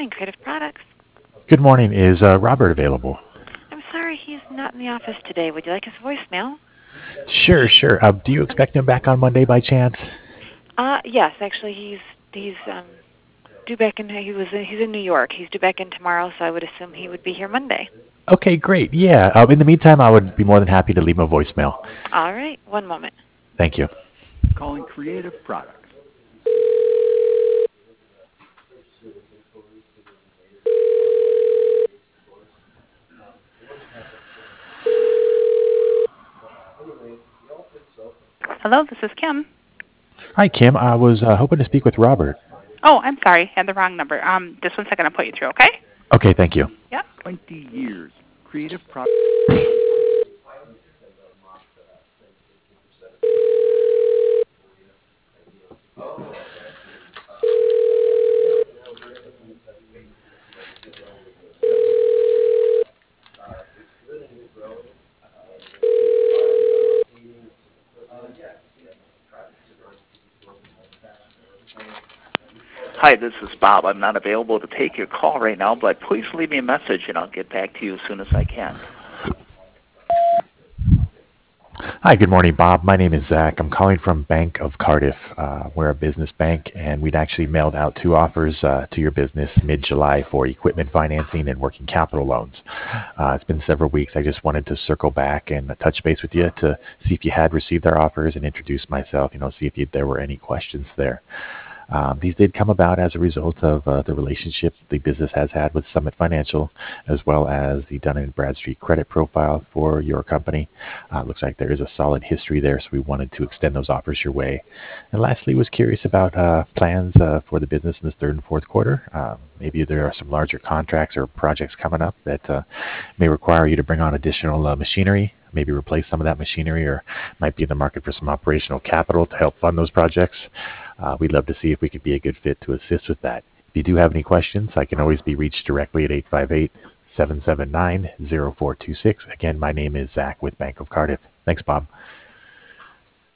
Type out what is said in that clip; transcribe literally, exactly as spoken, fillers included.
morning, Creative Products. Good morning. Is uh, Robert available? I'm sorry he's not in the office today. Would you like his voicemail? Sure, sure. Uh, do you expect him back on Monday by chance? Uh, yes, actually, he's he's um due back in. He was in, he's in New York. He's due back in tomorrow, so I would assume he would be here Monday. Okay, great. Yeah. Uh, in the meantime, I would be more than happy to leave him a voicemail. All right, one moment. Thank you. Calling Creative Products. Hello, this is Kim. Hi, Kim. I was uh, hoping to speak with Robert. Oh, I'm sorry. Had the wrong number. Um, just one second. I'll put you through, okay? Okay, thank you. Yep. twenty years. Creative Products. Hi, this is Bob. I'm not available to take your call right now, but please leave me a message and I'll get back to you as soon as I can. Hi, good morning, Bob. My name is Zach. I'm calling from Bank of Cardiff. Uh, we're a business bank, and we'd actually mailed out two offers uh, to your business mid-July for equipment financing and working capital loans. Uh, it's been several weeks. I just wanted to circle back and uh, touch base with you to see if you had received our offers and introduce myself, you know, see if you, there were any questions there. Um, these did come about as a result of uh, the relationship the business has had with Summit Financial, as well as the Dun and Bradstreet credit profile for your company. Uh, looks like there is a solid history there, so we wanted to extend those offers your way. And lastly, was curious about uh, plans uh, for the business in the third and fourth quarter. Um, maybe there are some larger contracts or projects coming up that uh, may require you to bring on additional uh, machinery, maybe replace some of that machinery, or might be in the market for some operational capital to help fund those projects. Uh, we'd love to see if we could be a good fit to assist with that. If you do have any questions, I can always be reached directly at eight five eight, seven seven nine, zero four two six. Again, my name is Zach with Bank of Cardiff. Thanks, Bob.